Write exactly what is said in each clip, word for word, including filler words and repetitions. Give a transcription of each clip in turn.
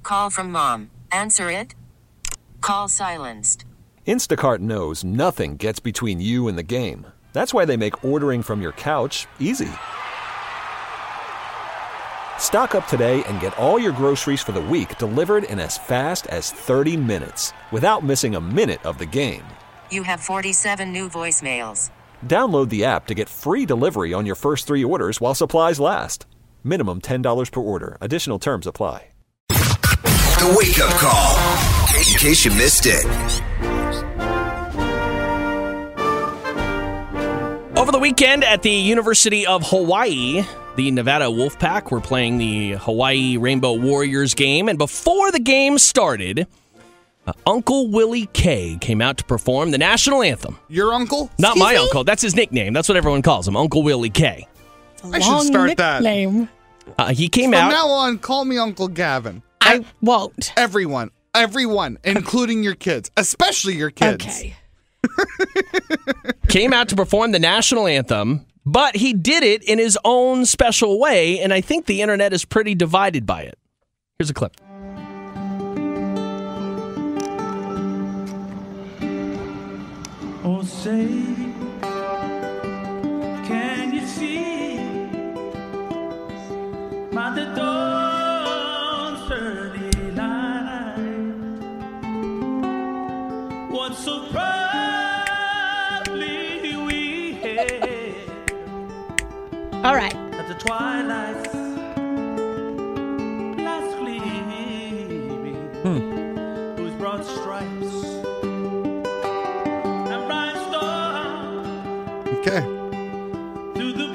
Call from mom. Answer it. Call silenced. Instacart knows nothing gets between you and the game. That's why they make ordering from your couch easy. Stock up today and get all your groceries for the week delivered in as fast as thirty minutes without missing a minute of the game. You have forty-seven new voicemails. Download the app to get free delivery on your first three orders while supplies last. Minimum ten dollars per order. Additional terms apply. The Wake Up Call, in case you missed it. Over the weekend at the University of Hawaii, the Nevada Wolfpack were playing the Hawaii Rainbow Warriors game. And before the game started, uh, Uncle Willie K came out to perform the national anthem. Your uncle? Not Excuse my me? uncle. That's his nickname. That's what everyone calls him, Uncle Willie K. I should start that. Name. Uh, he came From out. now on, call me Uncle Gavin. I won't. Everyone. Everyone, including your kids. Especially your kids. Okay. came out to perform the national anthem, but he did it in his own special way, and I think the internet is pretty divided by it. Here's a clip. Oh, say, can you see by the dawn's early light what so proudly we hailed All right. at the twilight's last gleaming, whose broad stripes and bright stars Okay. through the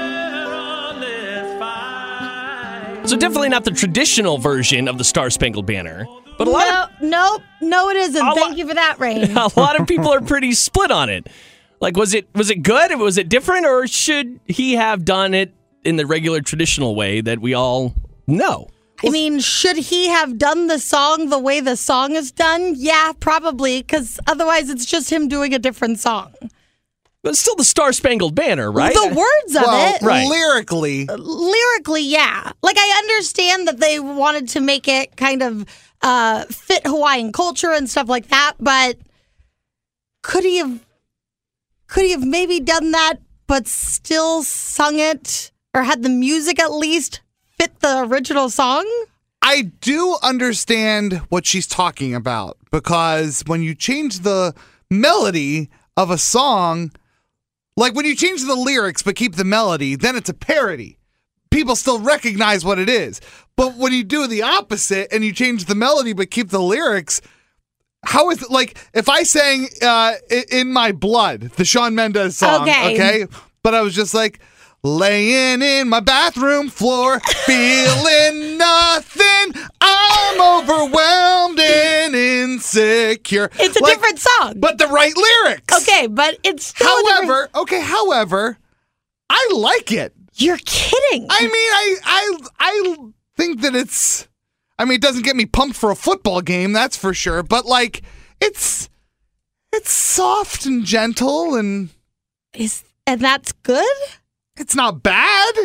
perilous fight. So definitely not the traditional version of the Star Spangled Banner, but a lot No, no, no, it isn't. A Thank lot- you for that, Rain. of a lot of people are pretty split on it. Like, was it was it good? Was it different, or should he have done it in the regular traditional way that we all know? I mean, should he have done the song the way the song is done? Yeah, probably, because otherwise it's just him doing a different song. But it's still the Star Spangled Banner, right? The words of Well, it, Right. lyrically, lyrically, yeah. Like, I understand that they wanted to make it kind of uh, fit Hawaiian culture and stuff like that, but could he have, could he have maybe done that, but still sung it, or had the music at least fit the original song? I do understand what she's talking about, because when you change the melody of a song, like when you change the lyrics but keep the melody, then it's a parody. People still recognize what it is. But when you do the opposite and you change the melody but keep the lyrics, how is it like if I sang uh, I- In My Blood, the Shawn Mendes song, Okay. okay? But I was just like, laying in my bathroom floor, feeling nothing. I'm overwhelmed and insecure. It's a Like, different song. but the right lyrics. Okay, but it's still a different- However, okay, however, I like it. You're kidding. I mean, I I I think that it's I mean, it doesn't get me pumped for a football game, that's for sure, but like it's it's soft and gentle and Is and that's good? it's not bad.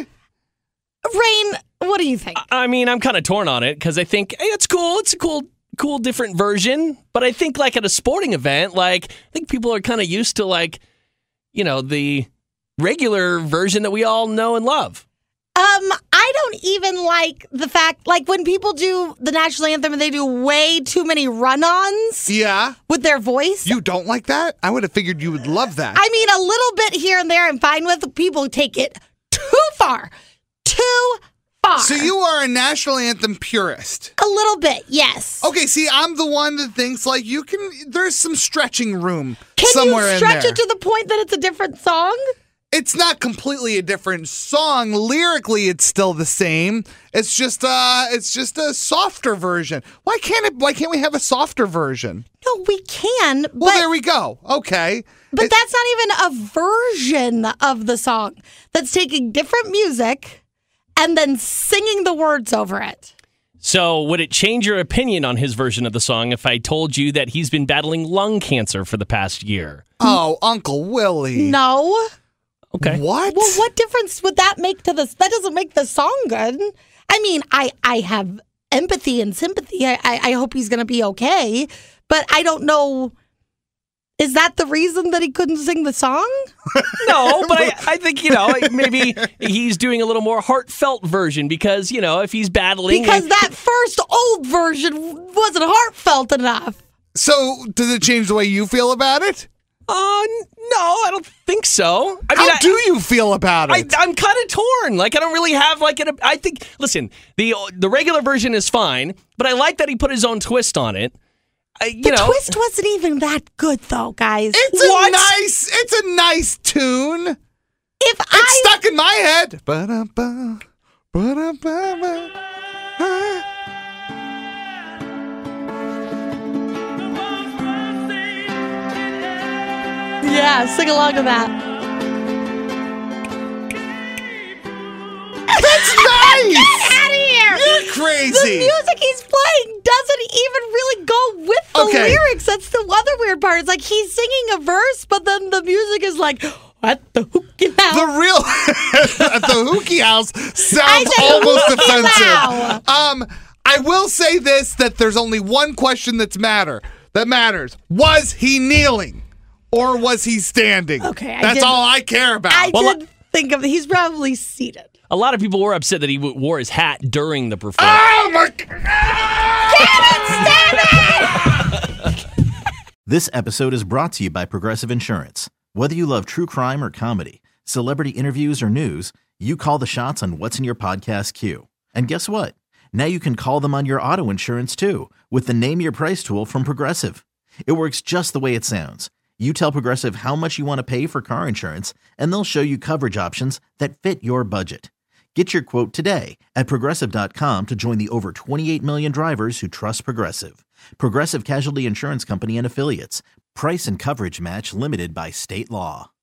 Rain, what do you think? I mean, I'm kind of torn on it because I think hey, it's cool. It's a cool, cool, different version. But I think, like at a sporting event, like I think people are kind of used to like, you know, the regular version that we all know and love. Um, I don't even like the fact, like when people do the national anthem and they do way too many run-ons Yeah. with their voice. You don't like that? I would have figured you would love that. I mean, a little bit here and there I'm fine with. People take it too far. Too far. So you are a national anthem purist. A little bit, yes. Okay, see, I'm the one that thinks like you can there's some stretching room Can somewhere you stretch in there. it to the point that it's a different song? It's not completely a different song. Lyrically, it's still the same. It's just uh it's just a softer version. Why can't it why can't we have a softer version? No, we can, but Well, there we go. Okay. But It- that's not even a version of the song. That's taking different music and then singing the words over it. So, would it change your opinion on his version of the song if I told you that he's been battling lung cancer for the past year? Oh, Uncle Willie. No. Okay. What? Well, what difference would that make to this? That doesn't make the song good. I mean, I I have empathy and sympathy. I, I, I hope he's going to be okay. But I don't know. Is that the reason that he couldn't sing the song? No, but I, I think, you know, maybe he's doing a little more heartfelt version because, you know, if he's battling. Because that first old version wasn't heartfelt enough. So, does it change the way you feel about it? Uh, no, I don't think so. I How mean, I, do you feel about I, it? I'm kind of torn. Like, I don't really have, like, an, I think, listen, the the regular version is fine, but I like that he put his own twist on it. Uh, you The know, twist wasn't even that good, though, guys. it's What? a nice, it's a nice tune. If It's I stuck in my head. Ba-da-ba, ba-da-ba-ba, ah. yeah, sing along to that. That's nice. Get out of here! You're The crazy. music he's playing doesn't even really go with the Okay. lyrics. That's the other weird part. It's like he's singing a verse, but then the music is like, what the hooky now? The real at the Hookie House I sounds said almost hooky offensive. Um, I will say this: that there's only one question that's matter that matters. Was he kneeling, or was he standing? Okay, I that's did- all I care about. I Well, did think of he's probably seated. a lot of people were upset that he w- wore his hat during the performance. oh my God! This episode is brought to you by Progressive Insurance. Whether you love true crime or comedy, celebrity interviews or news, you call the shots on what's in your podcast queue. And guess what? Now you can call them on your auto insurance too with the Name Your Price tool from Progressive. It works just the way it sounds. You tell Progressive how much you want to pay for car insurance, and they'll show you coverage options that fit your budget. Get your quote today at Progressive dot com to join the over twenty-eight million drivers who trust Progressive. Progressive Casualty Insurance Company and Affiliates. Price and coverage match limited by state law.